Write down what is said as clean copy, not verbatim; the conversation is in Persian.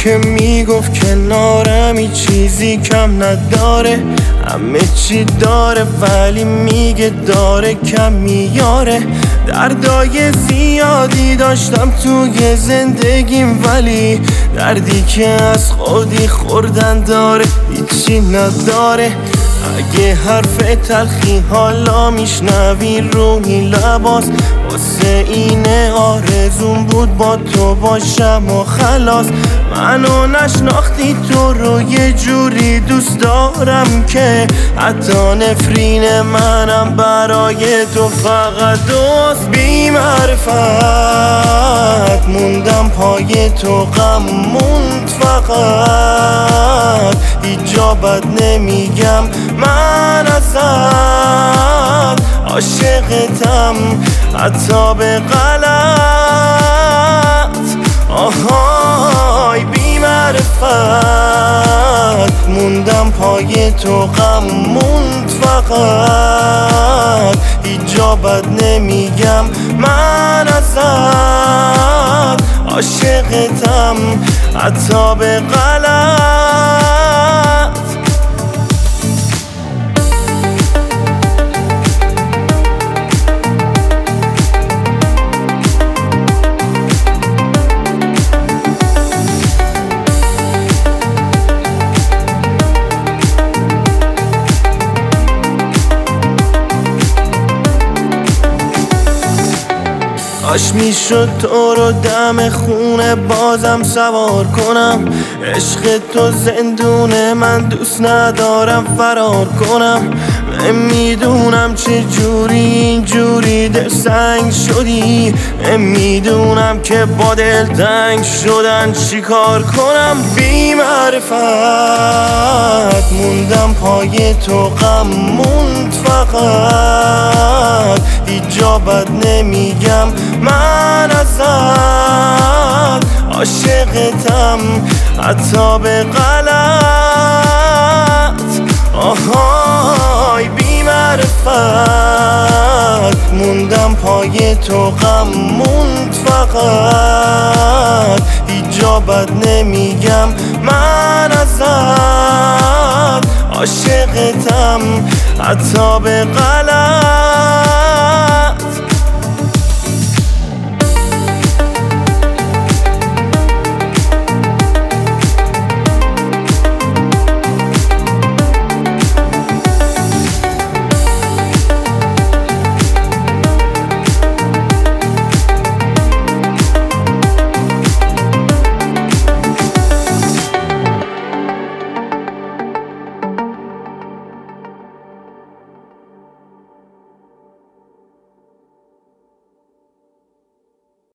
که میگفت کنارم چیزی کم نداره، همه چی داره ولی میگه داره کم میاره. دردای زیادی داشتم توی زندگیم ولی دردی که از خودی خوردن داره هیچی نداره. اگه حرف تلخی حالا میشنوی روی لباس، واسه اینه آرزون بود با تو باشم و خلاص. منو نشناختی تو رو یه جوری دوست دارم که حتی نفرین منم برای تو فقط دوست. بی معرفت موندم پای تو غم موند فقط، هیچ جا بد نمیگم من ازت عاشقتم حتی به غلط. آهای بی معرفت موندم پای تو غم موند فقط، هیچ جا بد نمیگم من ازت عاشقتم حتی به غلط. کاش میشد تو رو دم خونه بازم سوار کنم، عشق تو زندونه من دوست ندارم فرار کنم. نمیدونم چه جوری اینجوری دل سنگ شدی، نمیدونم که با دل تنگ شدن چی کار کنم. بی معرفت موندم پای تو غم موند فقط، هیچ جا بد نمیگم من ازت عاشقتم حتی به غلط. آهای بی معرفت موندم پای تو غم موند فقط، هیچ جا بد نمیگم من ازت عاشقتم حتی به غلط.